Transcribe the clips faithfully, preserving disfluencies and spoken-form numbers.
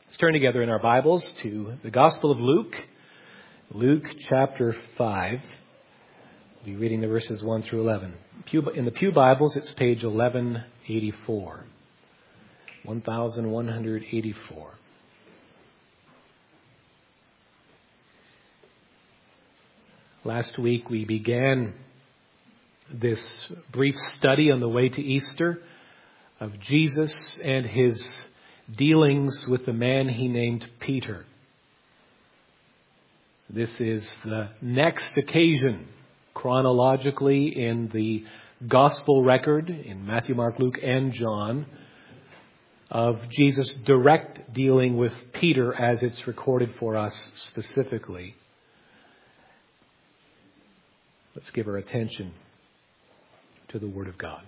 Let's turn together in our Bibles to the Gospel of Luke, Luke chapter five. We'll be reading the verses one through eleven. In the Pew Bibles, it's page eleven eighty-four. eleven eighty-four. Last week we began this brief study on the way to Easter of Jesus and his dealings with the man he named Peter. This is the next occasion chronologically in the gospel record in Matthew, Mark, Luke, and John of Jesus' direct dealing with Peter as it's recorded for us specifically. Let's give our attention to the Word of God.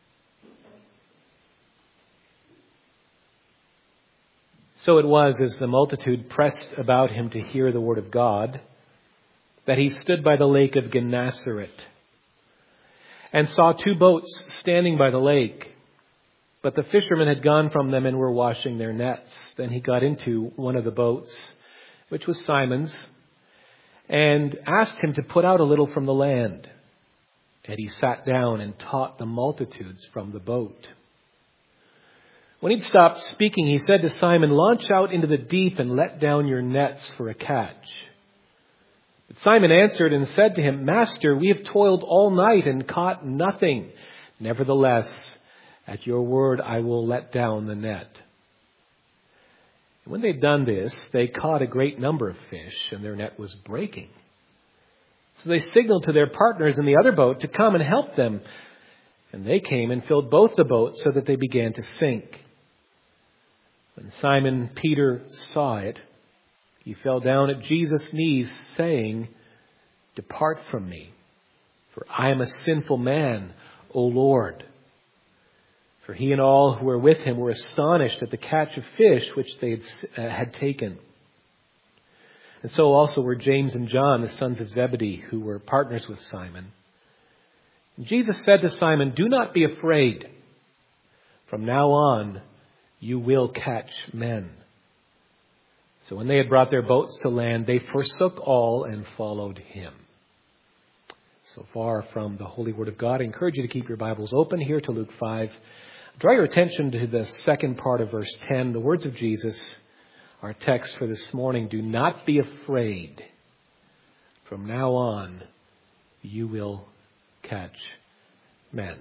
So it was, as the multitude pressed about him to hear the word of God, that he stood by the lake of Gennesaret and saw two boats standing by the lake. But the fishermen had gone from them and were washing their nets. Then he got into one of the boats, which was Simon's, and asked him to put out a little from the land. And he sat down and taught the multitudes from the boat. When he'd stopped speaking, he said to Simon, "Launch out into the deep and let down your nets for a catch." But Simon answered and said to him, "Master, we have toiled all night and caught nothing. Nevertheless, at your word, I will let down the net." And when they'd done this, they caught a great number of fish, and their net was breaking. So they signaled to their partners in the other boat to come and help them. And they came and filled both the boats so that they began to sink. When Simon Peter saw it, he fell down at Jesus' knees, saying, "Depart from me, for I am a sinful man, O Lord." For he and all who were with him were astonished at the catch of fish which they had, uh, had taken. And so also were James and John, the sons of Zebedee, who were partners with Simon. And Jesus said to Simon, "Do not be afraid. From now on, you will catch men." So when they had brought their boats to land, they forsook all and followed him. So far from the Holy Word of God, I encourage you to keep your Bibles open here to Luke five. Draw your attention to the second part of verse ten, the words of Jesus, our text for this morning. "Do not be afraid. From now on, you will catch men."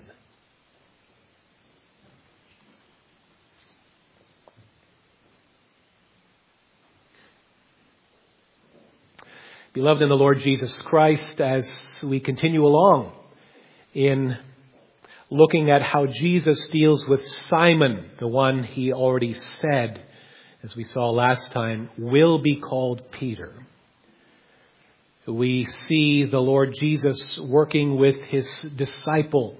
Beloved in the Lord Jesus Christ, as we continue along in looking at how Jesus deals with Simon, the one he already said, as we saw last time, will be called Peter. We see the Lord Jesus working with his disciple,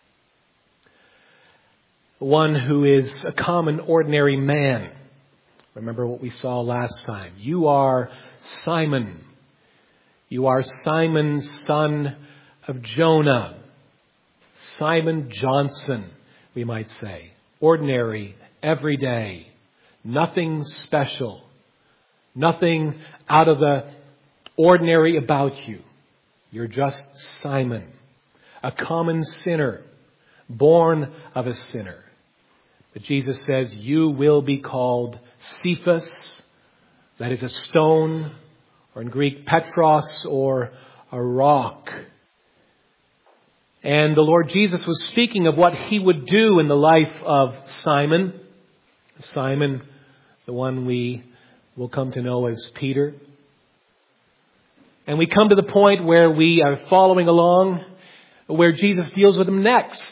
one who is a common, ordinary man. Remember what we saw last time. You are Simon. You are Simon, son of Jonah. Simon Johnson, we might say. Ordinary, everyday. Nothing special. Nothing out of the ordinary about you. You're just Simon, a common sinner, born of a sinner. But Jesus says, you will be called Cephas, that is a stone, or in Greek, Petros, or a rock. And the Lord Jesus was speaking of what he would do in the life of Simon. Simon, the one we will come to know as Peter. And we come to the point where we are following along, where Jesus deals with him next.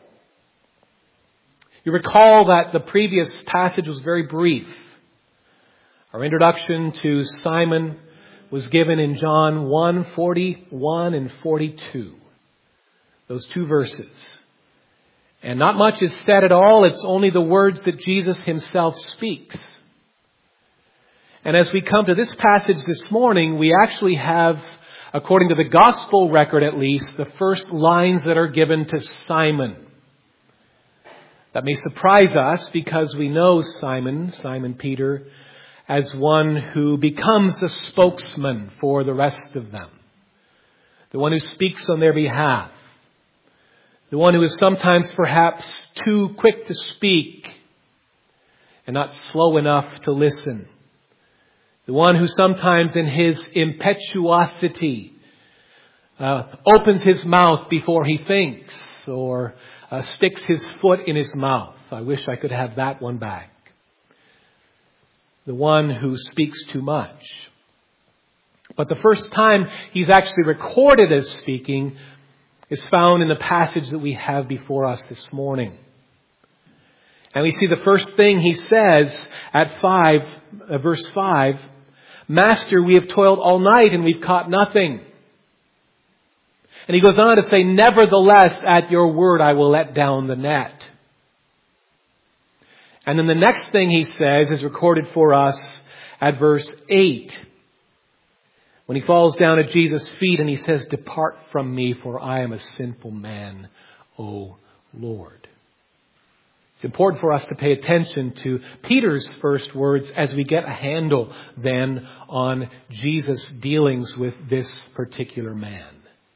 You recall that the previous passage was very brief. Our introduction to Simon was given in John one, forty-one and forty-two. Those two verses. And not much is said at all. It's only the words that Jesus himself speaks. And as we come to this passage this morning, we actually have, according to the gospel record at least, the first lines that are given to Simon. That may surprise us because we know Simon, Simon Peter, as one who becomes a spokesman for the rest of them. The one who speaks on their behalf. The one who is sometimes perhaps too quick to speak and not slow enough to listen. The one who sometimes in his impetuosity uh, opens his mouth before he thinks or uh, sticks his foot in his mouth. I wish I could have that one back. The one who speaks too much. But the first time he's actually recorded as speaking is found in the passage that we have before us this morning. And we see the first thing he says at five, uh, verse five, Master, we have toiled all night and we've caught nothing. And he goes on to say, nevertheless, at your word, I will let down the net. And then the next thing he says is recorded for us at verse eight. When he falls down at Jesus' feet and he says, depart from me, for I am a sinful man, O Lord. It's important for us to pay attention to Peter's first words as we get a handle then on Jesus' dealings with this particular man.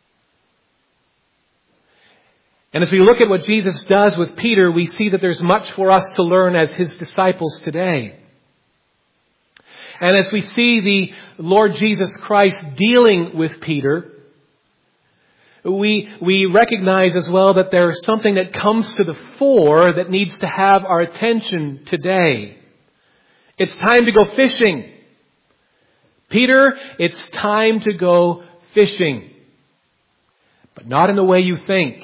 And as we look at what Jesus does with Peter, we see that there's much for us to learn as his disciples today. And as we see the Lord Jesus Christ dealing with Peter, we, we recognize as well that there's something that comes to the fore that needs to have our attention today. It's time to go fishing. Peter, it's time to go fishing. But not in the way you think.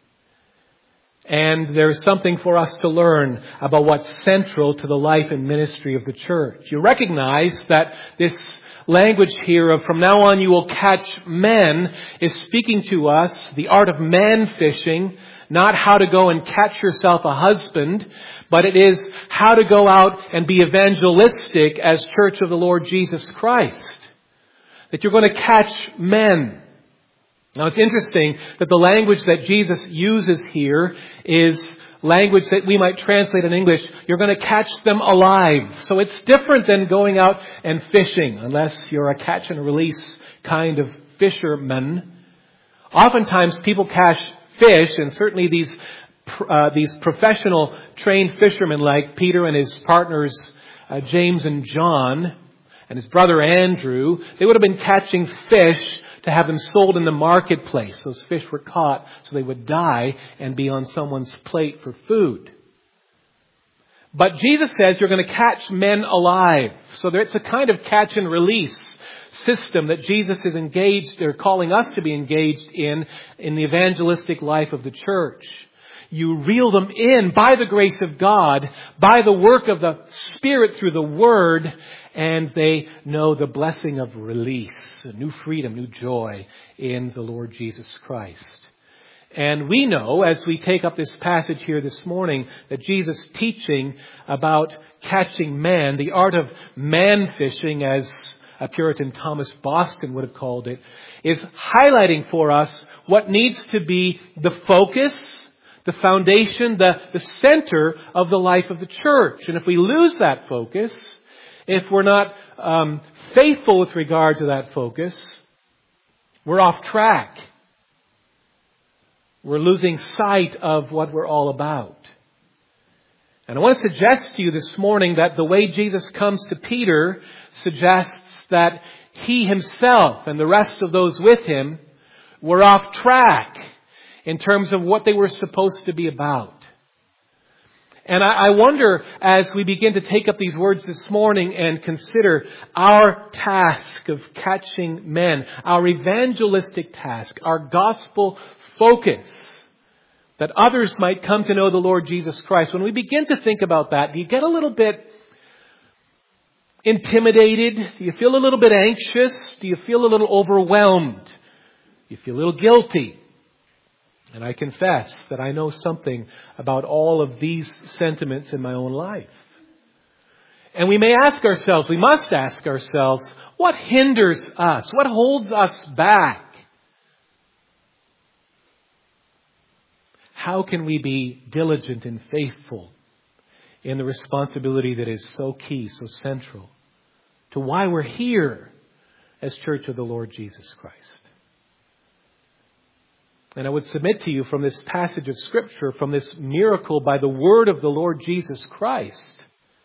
And there's something for us to learn about what's central to the life and ministry of the church. You recognize that this language here of from now on you will catch men is speaking to us the art of man fishing, not how to go and catch yourself a husband, but it is how to go out and be evangelistic as Church of the Lord Jesus Christ. That you're going to catch men. Now it's interesting that the language that Jesus uses here is language that we might translate in English, you're going to catch them alive. So it's different than going out and fishing, unless you're a catch and release kind of fisherman. Oftentimes people catch fish, and certainly these uh, these professional trained fishermen like Peter and his partners uh, James and John and his brother Andrew, they would have been catching fish to have them sold in the marketplace. Those fish were caught so they would die and be on someone's plate for food. But Jesus says you're going to catch men alive. So it's a kind of catch and release system that Jesus is engaged, or calling us to be engaged in, in the evangelistic life of the church. You reel them in by the grace of God, by the work of the Spirit through the Word, and they know the blessing of release, a new freedom, new joy in the Lord Jesus Christ. And we know, as we take up this passage here this morning, that Jesus' teaching about catching men, the art of man fishing, as a Puritan Thomas Boston would have called it, is highlighting for us what needs to be the focus, the foundation, the, the center of the life of the church. And if we lose that focus, if we're not um, faithful with regard to that focus, we're off track. We're losing sight of what we're all about. And I want to suggest to you this morning that the way Jesus comes to Peter suggests that he himself and the rest of those with him were off track in terms of what they were supposed to be about. And I wonder, as we begin to take up these words this morning and consider our task of catching men, our evangelistic task, our gospel focus, that others might come to know the Lord Jesus Christ. When we begin to think about that, do you get a little bit intimidated? Do you feel a little bit anxious? Do you feel a little overwhelmed? Do you feel a little guilty? And I confess that I know something about all of these sentiments in my own life. And we may ask ourselves, we must ask ourselves, what hinders us? What holds us back? How can we be diligent and faithful in the responsibility that is so key, so central to why we're here as Church of the Lord Jesus Christ. And I would submit to you from this passage of Scripture, from this miracle by the word of the Lord Jesus Christ,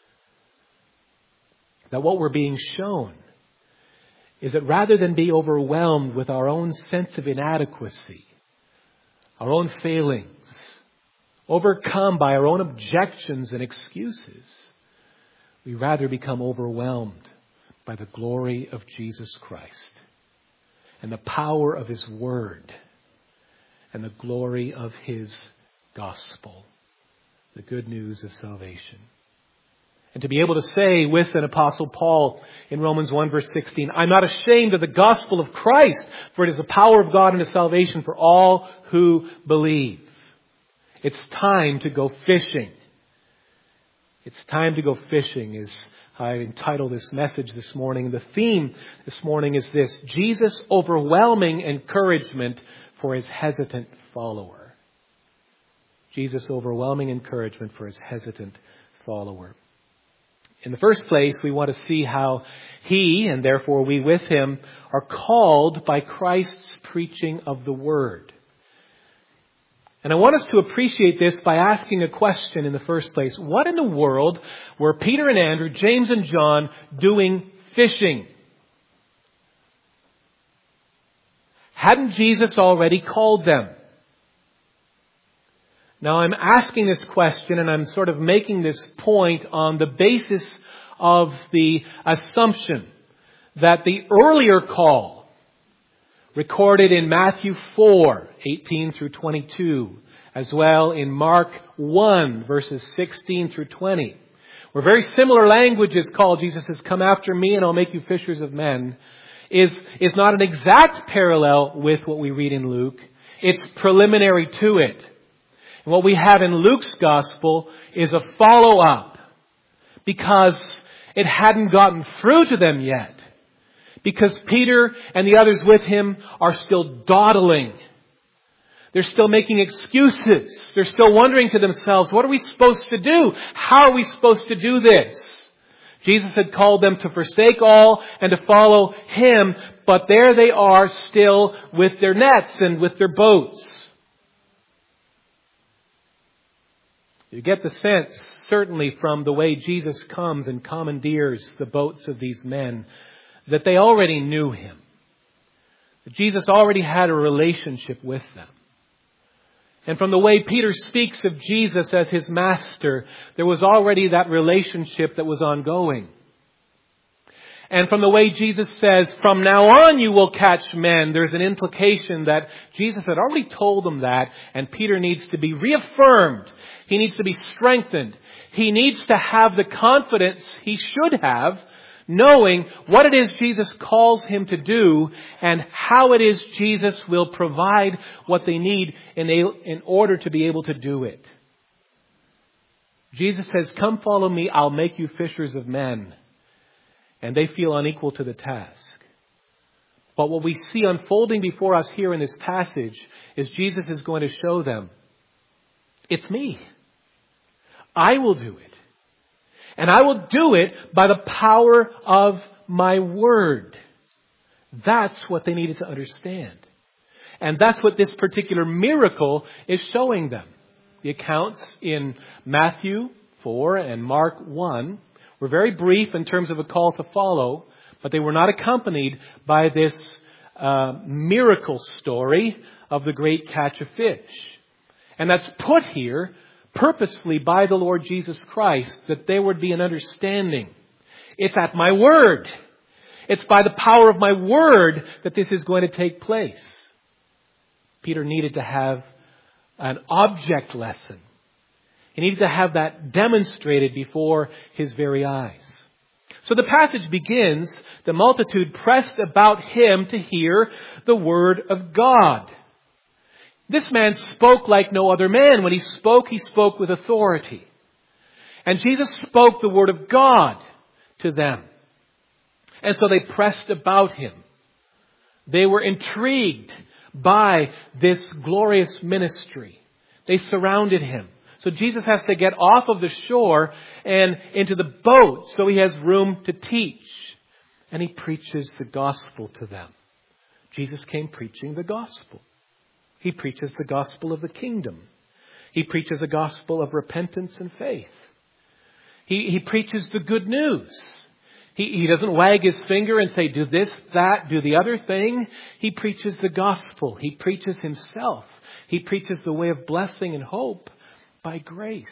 that what we're being shown is that rather than be overwhelmed with our own sense of inadequacy, our own failings, overcome by our own objections and excuses, we rather become overwhelmed by the glory of Jesus Christ and the power of His Word and the glory of His gospel, the good news of salvation. And to be able to say with an Apostle Paul in Romans one verse sixteen, I'm not ashamed of the gospel of Christ, for it is the power of God unto salvation for all who believe. It's time to go fishing. It's time to go fishing, as I entitled this message this morning. The theme this morning is this: Jesus' overwhelming encouragement for His hesitant follower. Jesus' overwhelming encouragement for His hesitant follower. In the first place, we want to see how he, and therefore we with him, are called by Christ's preaching of the Word. And I want us to appreciate this by asking a question in the first place. What in the world were Peter and Andrew, James and John doing fishing? Hadn't Jesus already called them? Now, I'm asking this question and I'm sort of making this point on the basis of the assumption that the earlier call, recorded in Matthew four, eighteen through twenty-two, as well in Mark one, verses sixteen through twenty, where very similar language is called, Jesus says, come after me and I'll make you fishers of men, is, is not an exact parallel with what we read in Luke. It's preliminary to it. And what we have in Luke's gospel is a follow-up, because it hadn't gotten through to them yet. Because Peter and the others with him are still dawdling. They're still making excuses. They're still wondering to themselves, what are we supposed to do? How are we supposed to do this? Jesus had called them to forsake all and to follow Him, but there they are still with their nets and with their boats. You get the sense, certainly from the way Jesus comes and commandeers the boats of these men, that they already knew Him. That Jesus already had a relationship with them. And from the way Peter speaks of Jesus as his master, there was already that relationship that was ongoing. And from the way Jesus says, from now on you will catch men, there's an implication that Jesus had already told them that, and Peter needs to be reaffirmed. He needs to be strengthened. He needs to have the confidence he should have, knowing what it is Jesus calls him to do and how it is Jesus will provide what they need in, a, in order to be able to do it. Jesus says, come follow me, I'll make you fishers of men. And they feel unequal to the task. But what we see unfolding before us here in this passage is Jesus is going to show them, it's me. I will do it. And I will do it by the power of my word. That's what they needed to understand. And that's what this particular miracle is showing them. The accounts in Matthew four and Mark one were very brief in terms of a call to follow, but they were not accompanied by this uh, miracle story of the great catch of fish. And that's put here purposefully by the Lord Jesus Christ, that there would be an understanding. It's at my word. It's by the power of my word that this is going to take place. Peter needed to have an object lesson. He needed to have that demonstrated before his very eyes. So the passage begins, the multitude pressed about him to hear the word of God. This man spoke like no other man. When he spoke, he spoke with authority. And Jesus spoke the word of God to them. And so they pressed about him. They were intrigued by this glorious ministry. They surrounded him. So Jesus has to get off of the shore and into the boat so he has room to teach. and He preaches the gospel to them. Jesus came preaching the gospel. He preaches the gospel of the kingdom. He preaches a gospel of repentance and faith. He, he preaches the good news. He, he doesn't wag his finger and say, do this, that, do the other thing. He preaches the gospel. He preaches Himself. He preaches the way of blessing and hope by grace.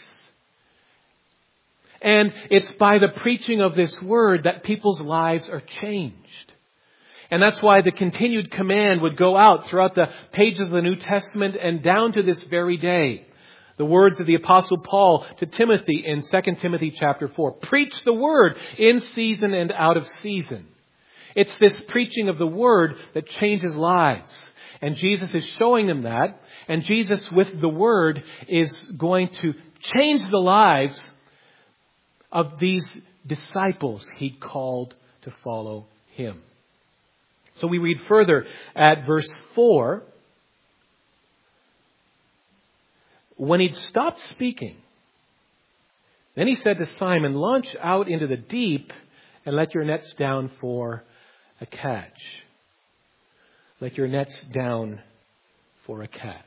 And it's by the preaching of this word that people's lives are changed. And that's why the continued command would go out throughout the pages of the New Testament and down to this very day. The words of the Apostle Paul to Timothy in Second Timothy chapter four. Preach the word in season and out of season. It's this preaching of the word that changes lives. And Jesus is showing them that. And Jesus with the word is going to change the lives of these disciples He called to follow Him. So we read further at verse four. When he'd stopped speaking, then He said to Simon, launch out into the deep and let your nets down for a catch. Let your nets down for a catch.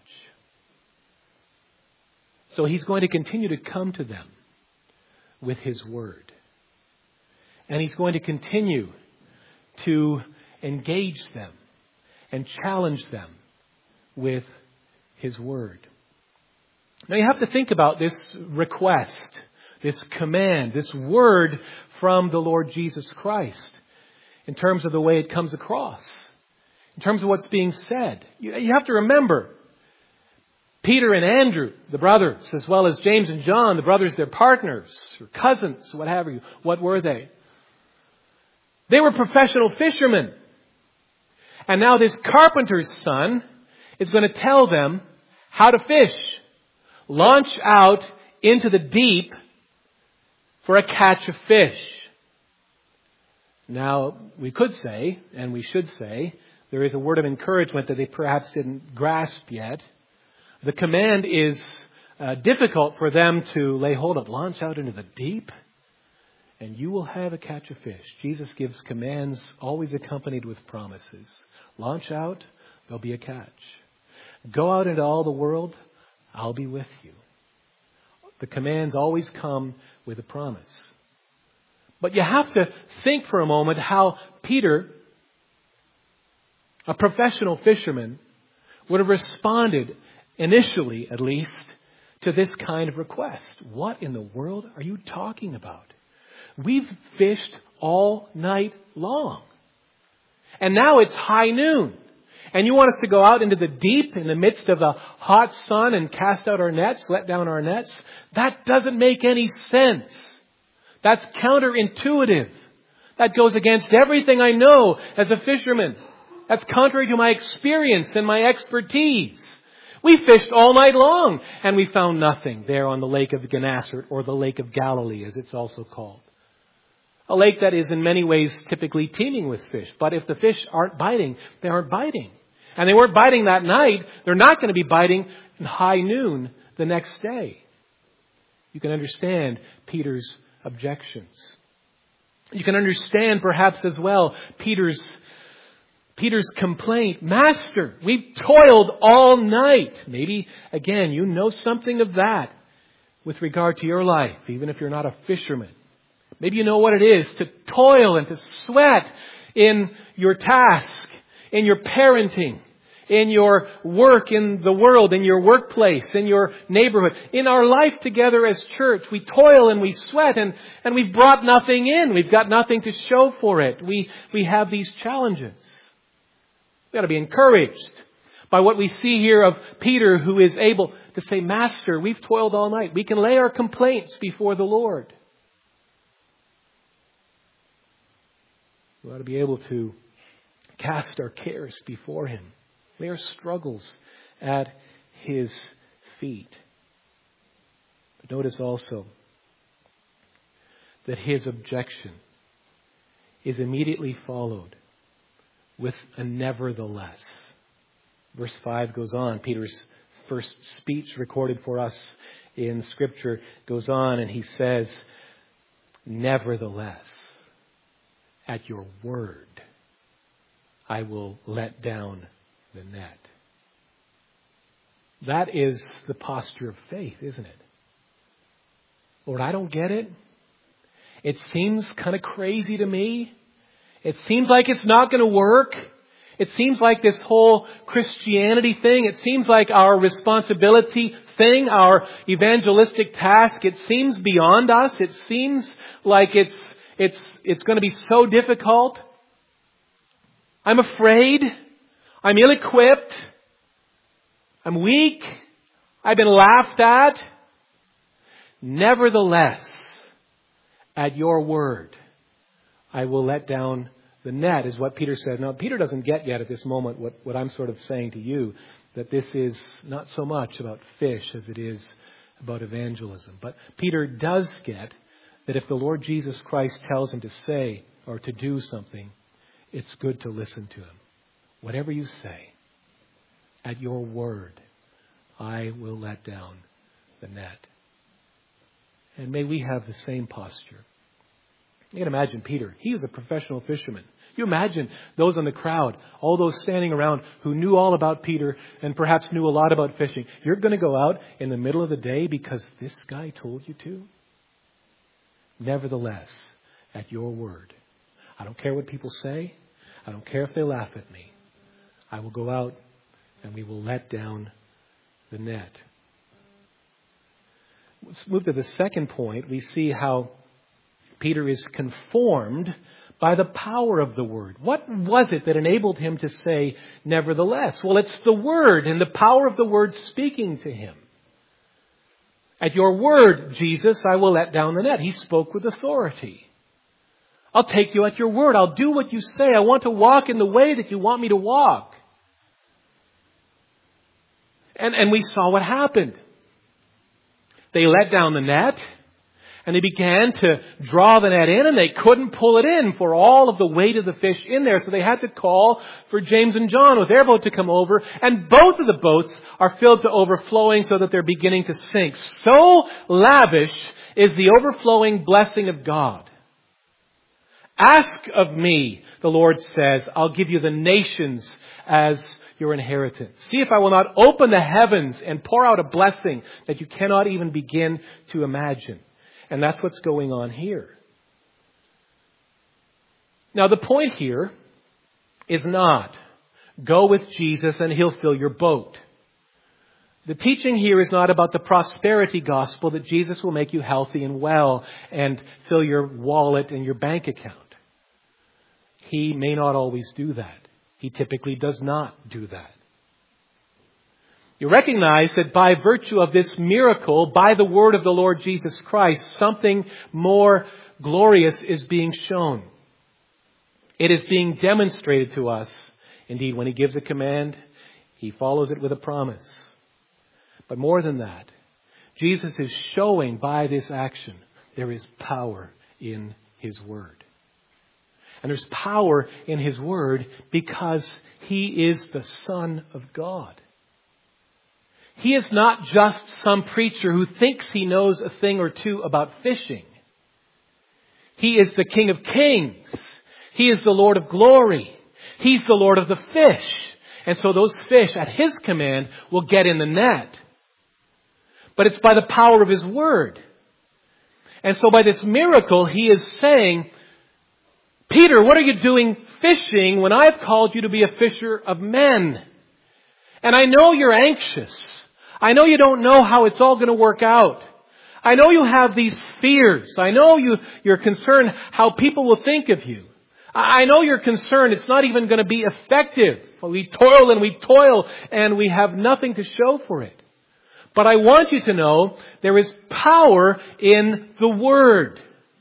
So He's going to continue to come to them with His word. And He's going to continue to engage them and challenge them with His word. Now you have to think about this request, this command, this word from the Lord Jesus Christ in terms of the way it comes across, in terms of what's being said. You have to remember, Peter and Andrew, the brothers, as well as James and John, the brothers, their partners, or cousins, what have you. What were they? They were professional fishermen. And now this carpenter's son is going to tell them how to fish. Launch out into the deep for a catch of fish. Now, we could say, and we should say, there is a word of encouragement that they perhaps didn't grasp yet. The command is uh, difficult for them to lay hold of. Launch out into the deep, and you will have a catch of fish. Jesus gives commands always accompanied with promises. Launch out, there'll be a catch. Go out into all the world, I'll be with you. The commands always come with a promise. But you have to think for a moment how Peter, a professional fisherman, would have responded, initially at least, to this kind of request. What in the world are you talking about? We've fished all night long. And now it's high noon. And you want us to go out into the deep in the midst of the hot sun and cast out our nets, let down our nets? That doesn't make any sense. That's counterintuitive. That goes against everything I know as a fisherman. That's contrary to my experience and my expertise. We fished all night long and we found nothing there on the Lake of Gennesaret, or the Lake of Galilee as it's also called. A lake that is in many ways typically teeming with fish. But if the fish aren't biting, they aren't biting. And they weren't biting that night. They're not going to be biting in high noon the next day. You can understand Peter's objections. You can understand perhaps as well Peter's Peter's complaint. Master, we've toiled all night. Maybe, again, you know something of that with regard to your life, even if you're not a fisherman. Maybe you know what it is to toil and to sweat in your task, in your parenting, in your work in the world, in your workplace, in your neighborhood, in our life together as church. We toil and we sweat and, and we've brought nothing in. We've got nothing to show for it. We, we have these challenges. We've got to be encouraged by what we see here of Peter, who is able to say, Master, we've toiled all night. We can lay our complaints before the Lord. We ought to be able to cast our cares before Him. Lay our struggles at His feet. But notice also that his objection is immediately followed with a nevertheless. Verse five goes on. Peter's first speech recorded for us in Scripture goes on, and he says, nevertheless. At your word, I will let down the net. That is the posture of faith, isn't it? Lord, I don't get it. It seems kind of crazy to me. It seems like it's not going to work. It seems like this whole Christianity thing, it seems like our responsibility thing, our evangelistic task, it seems beyond us. It seems like it's it's it's going to be so difficult. I'm afraid. I'm ill-equipped. I'm weak. I've been laughed at. Nevertheless, at your word, I will let down the net, is what Peter said. Now, Peter doesn't get yet at this moment what, what I'm sort of saying to you, that this is not so much about fish as it is about evangelism. But Peter does get that if the Lord Jesus Christ tells him to say or to do something, it's good to listen to him. Whatever you say, at your word, I will let down the net. And may we have the same posture. You can imagine Peter. He was a professional fisherman. You imagine those in the crowd, all those standing around who knew all about Peter and perhaps knew a lot about fishing. You're going to go out in the middle of the day because this guy told you to? Nevertheless, at your word, I don't care what people say. I don't care if they laugh at me. I will go out and we will let down the net. Let's move to the second point. We see how Peter is conformed by the power of the word. What was it that enabled him to say, nevertheless? Well, it's the word and the power of the word speaking to him. At your word, Jesus, I will let down the net. He spoke with authority. I'll take you at your word. I'll do what you say. I want to walk in the way that you want me to walk. And, and we saw what happened. They let down the net. And they began to draw the net in, and they couldn't pull it in for all of the weight of the fish in there. So they had to call for James and John with their boat to come over. And both of the boats are filled to overflowing so that they're beginning to sink. So lavish is the overflowing blessing of God. Ask of me, the Lord says, I'll give you the nations as your inheritance. See if I will not open the heavens and pour out a blessing that you cannot even begin to imagine. And that's what's going on here. Now, the point here is not go with Jesus and he'll fill your boat. The teaching here is not about the prosperity gospel that Jesus will make you healthy and well and fill your wallet and your bank account. He may not always do that. He typically does not do that. You recognize that by virtue of this miracle, by the word of the Lord Jesus Christ, something more glorious is being shown. It is being demonstrated to us. Indeed, when he gives a command, he follows it with a promise. But more than that, Jesus is showing by this action there is power in his word. And there's power in his word because he is the Son of God. He is not just some preacher who thinks he knows a thing or two about fishing. He is the King of Kings. He is the Lord of glory. He's the Lord of the fish. And so those fish at his command will get in the net. But it's by the power of his word. And so by this miracle, he is saying, Peter, what are you doing fishing when I've called you to be a fisher of men? And I know you're anxious. I know you don't know how it's all going to work out. I know you have these fears. I know you, you're concerned how people will think of you. I know you're concerned it's not even going to be effective. We toil and we toil and we have nothing to show for it. But I want you to know there is power in the Word.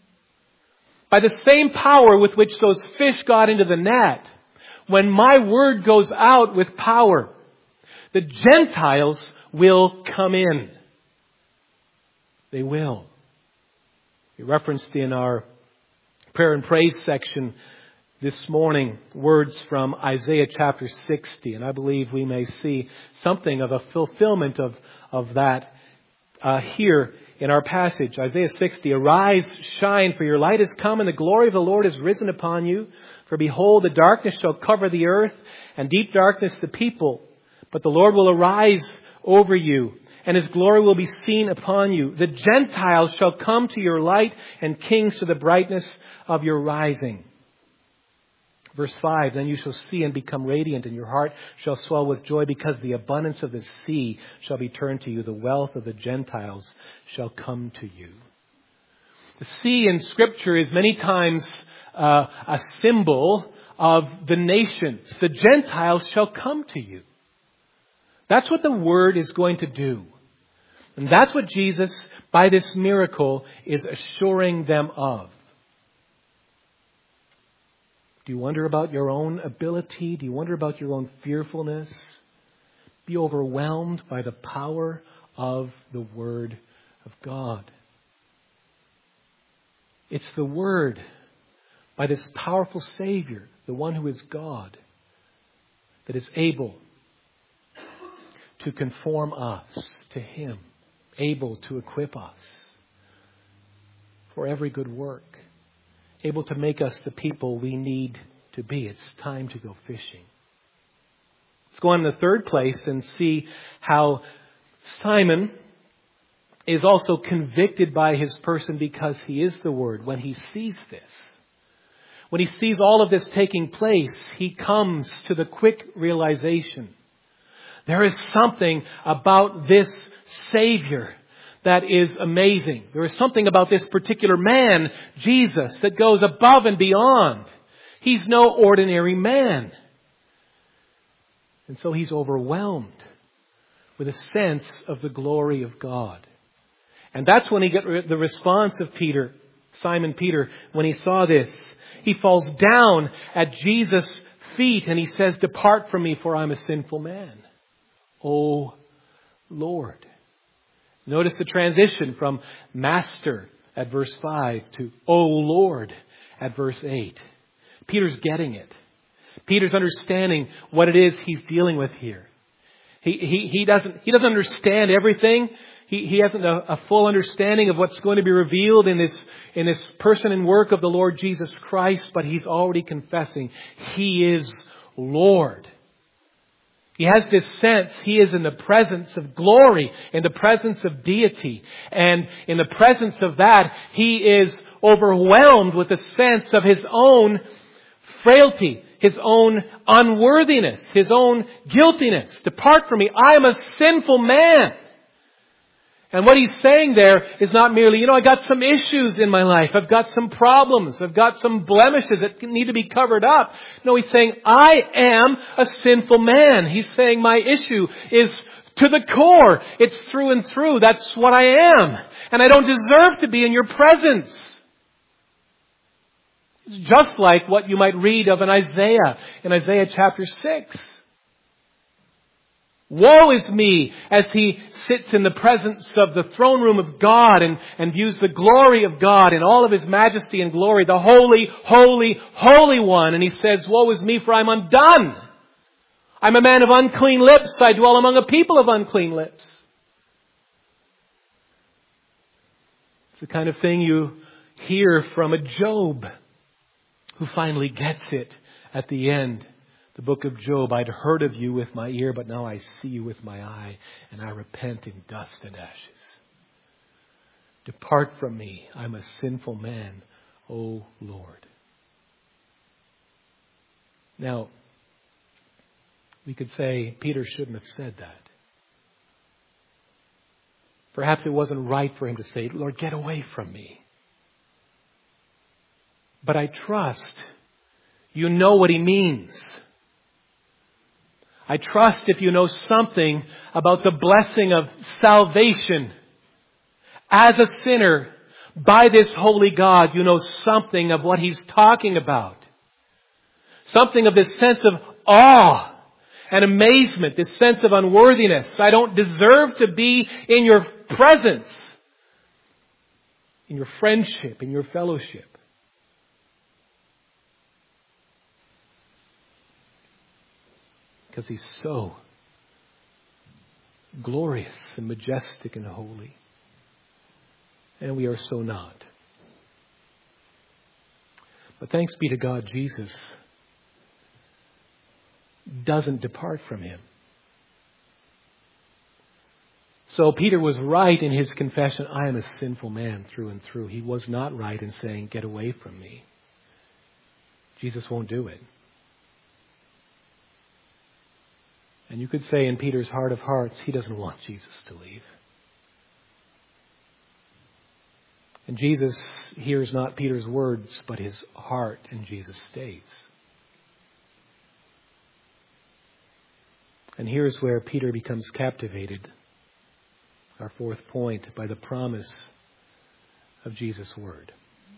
By the same power with which those fish got into the net, when my Word goes out with power, the Gentiles will come in. They will. We referenced in our prayer and praise section this morning words from Isaiah chapter sixty. And I believe we may see something of a fulfillment of, of that uh, here in our passage, Isaiah sixty, "Arise, shine, for your light has come, and the glory of the Lord is risen upon you. For behold, the darkness shall cover the earth, and deep darkness the people. But the Lord will arise over you, and His glory will be seen upon you. The Gentiles shall come to your light, and kings to the brightness of your rising." Verse five, "Then you shall see and become radiant, and your heart shall swell with joy, because the abundance of the sea shall be turned to you. The wealth of the Gentiles shall come to you." The sea in Scripture is many times uh, a symbol of the nations. The Gentiles shall come to you. That's what the Word is going to do. And that's what Jesus, by this miracle, is assuring them of. Do you wonder about your own ability? Do you wonder about your own fearfulness? Be overwhelmed by the power of the Word of God. It's the Word, by this powerful Savior, the one who is God, that is able to conform us to Him, able to equip us for every good work, able to make us the people we need to be. It's time to go fishing. Let's go on to the third place and see how Simon is also convicted by his person because he is the Word. When he sees this, when he sees all of this taking place, he comes to the quick realization, there is something about this Savior that is amazing. There is something about this particular man, Jesus, that goes above and beyond. He's no ordinary man. And so he's overwhelmed with a sense of the glory of God. And that's when he got the response of Peter, Simon Peter, when he saw this. He falls down at Jesus' feet and he says, "Depart from me, for I'm a sinful man, O Lord." Notice the transition from Master at verse five to O Lord at verse eight. Peter's getting it. Peter's understanding what it is he's dealing with here. He, he, he doesn't, he doesn't understand everything. He, he hasn't a, a full understanding of what's going to be revealed in this, in this person and work of the Lord Jesus Christ, but he's already confessing He is Lord. He has this sense he is in the presence of glory, in the presence of deity. And in the presence of that, he is overwhelmed with a sense of his own frailty, his own unworthiness, his own guiltiness. "Depart from me, I am a sinful man." And what he's saying there is not merely, you know, I got some issues in my life. I've got some problems. I've got some blemishes that need to be covered up. No, he's saying, I am a sinful man. He's saying my issue is to the core. It's through and through. That's what I am. And I don't deserve to be in your presence. It's just like what you might read of in Isaiah, in Isaiah chapter six. Woe is me, as he sits in the presence of the throne room of God and, and views the glory of God in all of His majesty and glory, the holy, holy, holy one. And he says, woe is me, for I'm undone. I'm a man of unclean lips. I dwell among a people of unclean lips. It's the kind of thing you hear from a Job who finally gets it at the end. The book of Job, "I'd heard of you with my ear, but now I see you with my eye, and I repent in dust and ashes. Depart from me, I'm a sinful man, O Lord." Now, we could say Peter shouldn't have said that. Perhaps it wasn't right for him to say, "Lord, get away from me." But I trust you know what he means. I trust if you know something about the blessing of salvation as a sinner by this holy God, you know something of what He's talking about. Something of this sense of awe and amazement, this sense of unworthiness. I don't deserve to be in your presence, in your friendship, in your fellowship. Because He's so glorious and majestic and holy. and we are so not. But thanks be to God, Jesus doesn't depart from him. So Peter was right in his confession, I am a sinful man through and through. He was not right in saying, get away from me. Jesus won't do it. And you could say in Peter's heart of hearts, he doesn't want Jesus to leave. And Jesus hears not Peter's words, but his heart, and Jesus stays. And here's where Peter becomes captivated, our fourth point, by the promise of Jesus' word.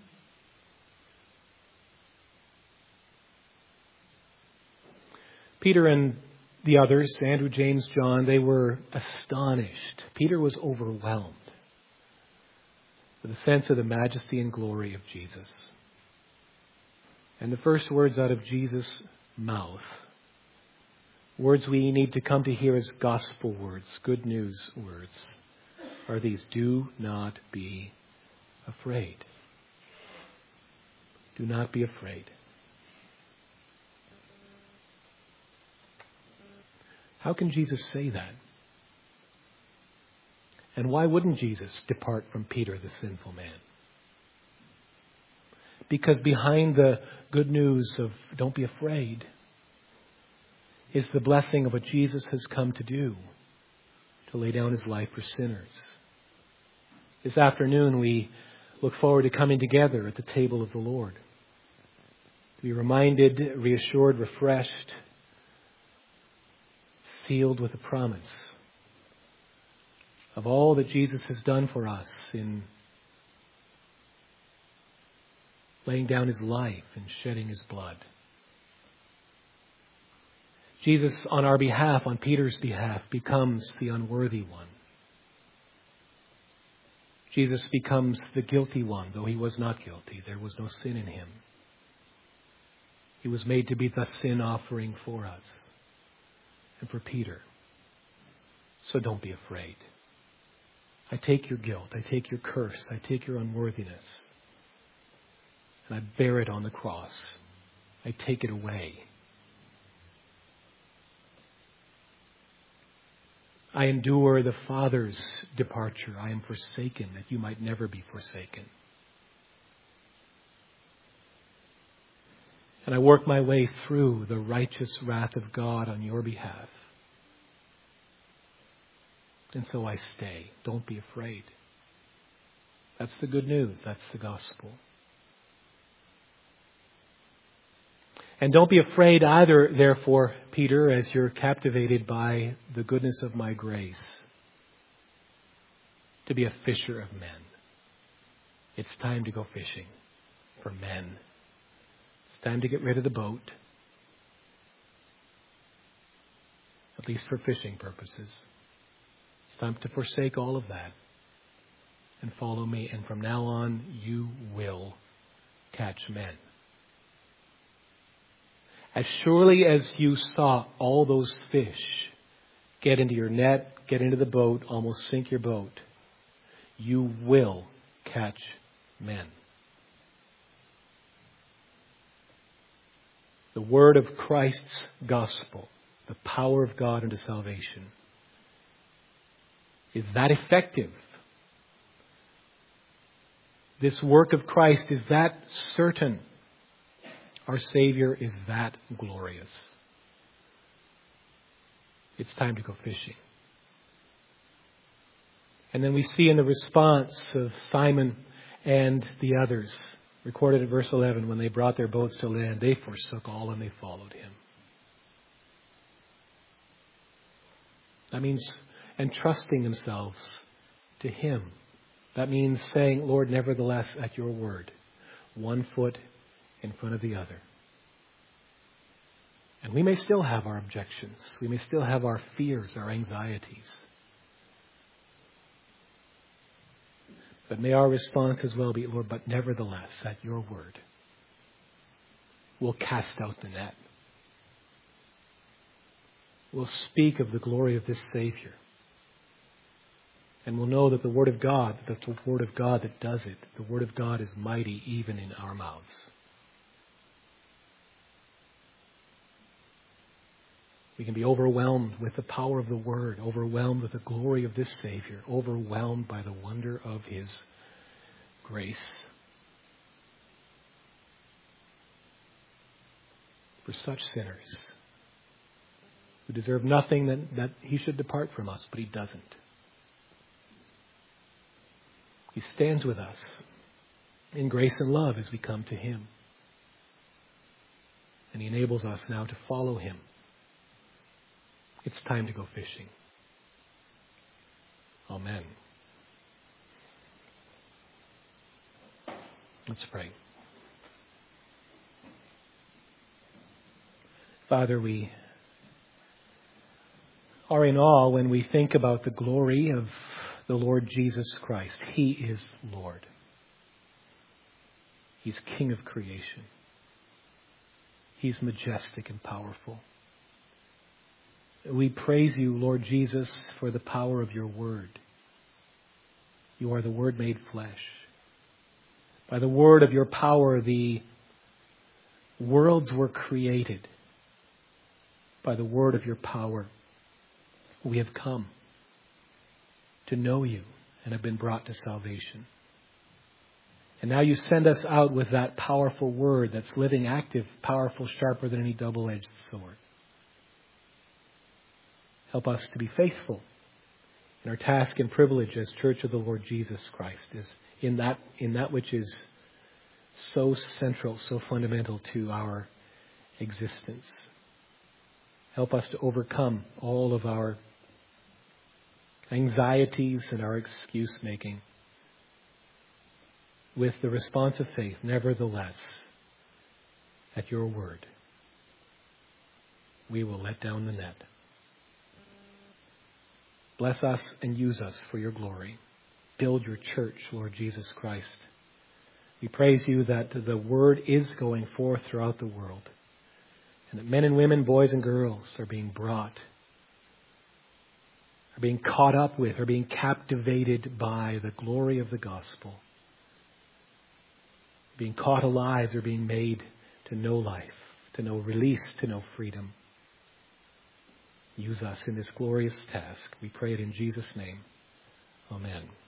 Peter and the others, Andrew, James, John, they were astonished. Peter was overwhelmed with a sense of the majesty and glory of Jesus. And the first words out of Jesus' mouth, words we need to come to hear as gospel words, good news words, are these: do not be afraid. Do not be afraid. How can Jesus say that? And why wouldn't Jesus depart from Peter, the sinful man? Because behind the good news of don't be afraid is the blessing of what Jesus has come to do, to lay down his life for sinners. This afternoon we look forward to coming together at the table of the Lord, to be reminded, reassured, refreshed, sealed with the promise of all that Jesus has done for us in laying down his life and shedding his blood. Jesus, on our behalf, on Peter's behalf, becomes the unworthy one. Jesus becomes the guilty one, though he was not guilty. There was no sin in him. He was made to be the sin offering for us and for Peter. So don't be afraid. I take your guilt. I take your curse. I take your unworthiness. And I bear it on the cross. I take it away. I endure the Father's departure. I am forsaken that you might never be forsaken. And I work my way through the righteous wrath of God on your behalf. And so I stay. Don't be afraid. That's the good news. That's the gospel. And don't be afraid either, therefore, Peter, as you're captivated by the goodness of my grace, to be a fisher of men. It's time to go fishing for men. It's time to get rid of the boat, at least for fishing purposes. It's time to forsake all of that and follow me. And from now on, you will catch men. As surely as you saw all those fish get into your net, get into the boat, almost sink your boat, you will catch men. The word of Christ's gospel, the power of God unto salvation, is that effective. This work of Christ is that certain. Our Savior is that glorious. It's time to go fishing. And then we see in the response of Simon and the others, recorded in verse eleven, when they brought their boats to land, they forsook all and they followed him. That means entrusting themselves to him. That means saying, Lord, nevertheless, at your word, one foot in front of the other. And we may still have our objections. We may still have our fears, our anxieties. But may our response as well be, Lord, but nevertheless, at your word, we'll cast out the net. We'll speak of the glory of this Savior. And we'll know that the Word of God, that's the Word of God that does it. The Word of God is mighty even in our mouths. We can be overwhelmed with the power of the Word, overwhelmed with the glory of this Savior, overwhelmed by the wonder of His grace. For such sinners who deserve nothing that, that He should depart from us, but He doesn't. He stands with us in grace and love as we come to Him. And He enables us now to follow Him. It's time to go fishing. Amen. Let's pray. Father, we are in awe when we think about the glory of the Lord Jesus Christ. He is Lord. He's King of creation. He's majestic and powerful. We praise you, Lord Jesus, for the power of your word. You are the Word made flesh. By the word of your power, the worlds were created. By the word of your power, we have come to know you and have been brought to salvation. And now you send us out with that powerful word that's living, active, powerful, sharper than any double-edged sword. Help us to be faithful in our task and privilege as Church of the Lord Jesus Christ, is in that in that which is so central, so fundamental to our existence. Help us to overcome all of our anxieties and our excuse making with the response of faith, nevertheless, at your word, we will let down the net. Bless us and use us for your glory. Build your church, Lord Jesus Christ. We praise you that the word is going forth throughout the world, and that men and women, boys and girls are being brought, are being caught up with, are being captivated by the glory of the gospel. Being caught alive, they're being made to know life, to know release, to know freedom. Use us in this glorious task. We pray it in Jesus' name. Amen.